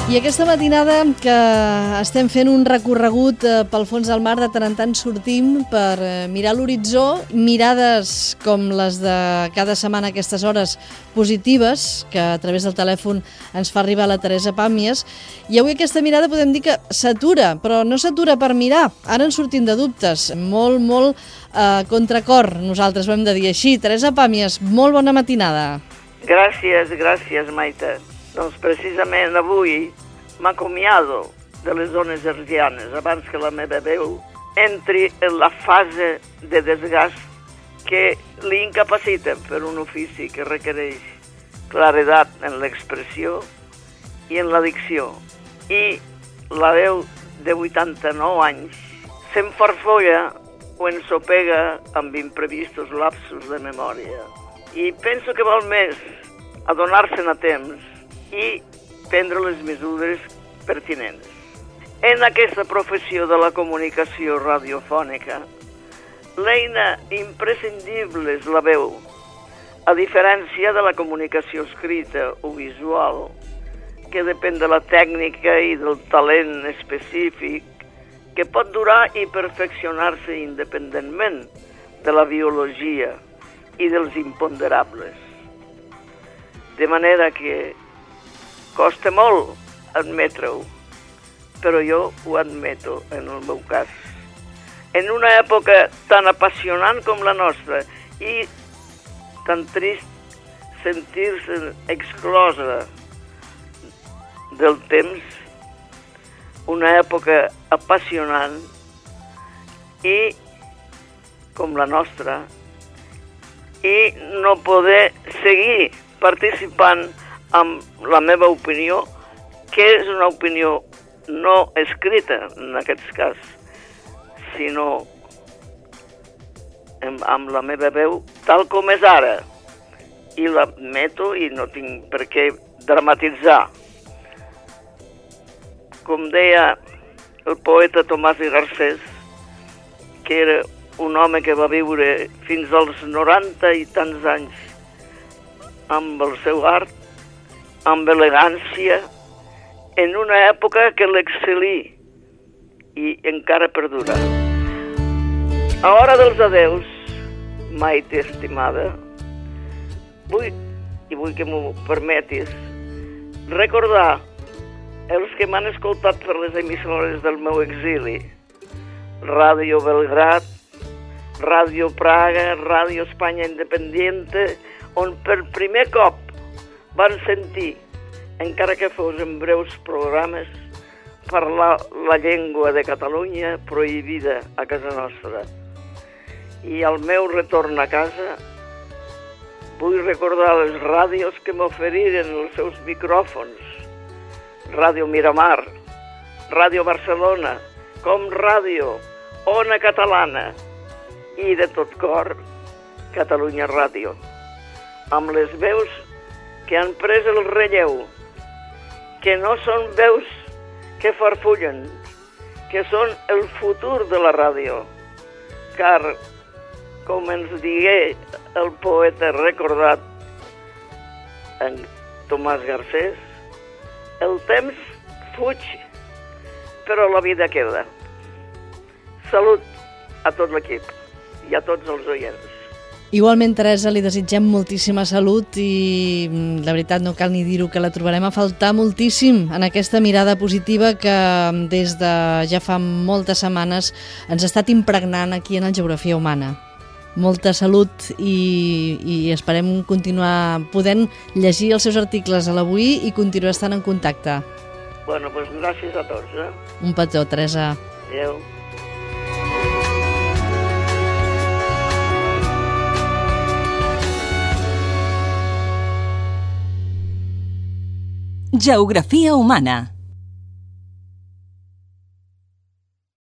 I aquesta matinada que estem fent un recorregut pel fons del mar, de tant en tant sortim per mirar l'horitzó, mirades com les de cada setmana a aquestes hores positives, que a través del telèfon ens fa arribar la Teresa Pàmies, i avui aquesta mirada podem dir que s'atura, però no s'atura per mirar, ara en sortim de dubtes, molt contracor, nosaltres ho hem de dir així. Teresa Pàmies, molt bona matinada. Gràcies, Maite. Doncs precisament avui m'acomiado de les zones hertzianes abans que la meva veu entri en la fase de desgast que li incapacita per un ofici que requereix claredat en l'expressió i en la dicció. I la veu de 89 anys s'enfarfolla o ensopega amb imprevistos lapsos de memòria. I penso que val més adonar-se'n a temps i prendre les mesures pertinents. En aquesta professió de la comunicació radiofònica, l'eina imprescindible és la veu, a diferència de la comunicació escrita o visual, que depèn de la tècnica i del talent específic, que pot durar i perfeccionar-se independentment de la biologia i dels imponderables. De manera que costa molt admetre-ho, però jo ho admeto en el meu cas. En una època tan apassionant com la nostra i tan trist sentir-se exclosa del temps, una època apassionant i com la nostra, i no poder seguir participant amb la meva opinió, que és una opinió no escrita en aquest cas, sinó amb la meva veu tal com és ara. I l'admeto i no tinc per què dramatitzar. Com deia el poeta Tomàs i Garcés, que era un home que va viure fins als 90 i tants anys amb el seu art, amb elegància, en una època que l'excel·lí i encara perdura. A hora dels adeus, Maite estimada, vull que m'ho permetis, recordar els que m'han escoltat per les emissores del meu exili, Ràdio Belgrad, Ràdio Praga, Ràdio Espanya Independiente, on per primer cop van sentir, encara que fos en breus programes, parlar la llengua de Catalunya prohibida a casa nostra. I al meu retorn a casa vull recordar les ràdios que m'oferiren els seus micròfons. Ràdio Miramar, Ràdio Barcelona, Com Ràdio, Ona Catalana i de tot cor Catalunya Ràdio, amb les veus que han pres el relleu, que no són veus que farfullen, que són el futur de la ràdio, car, com ens digué el poeta recordat en Tomàs Garcés, el temps fuig, però la vida queda. Salut a tot l'equip i a tots els oients. Igualment, Teresa, li desitgem moltíssima salut i la veritat no cal ni dir-ho, que la trobarem a faltar moltíssim en aquesta mirada positiva que des de ja fa moltes setmanes ens ha estat impregnant aquí en el Geografia Humana. Molta salut i esperem continuar podent llegir els seus articles a l'Avui i continuar estant en contacte. Bueno, doncs gràcies a tots. Un petó, Teresa. Adéu. Geografia Humana.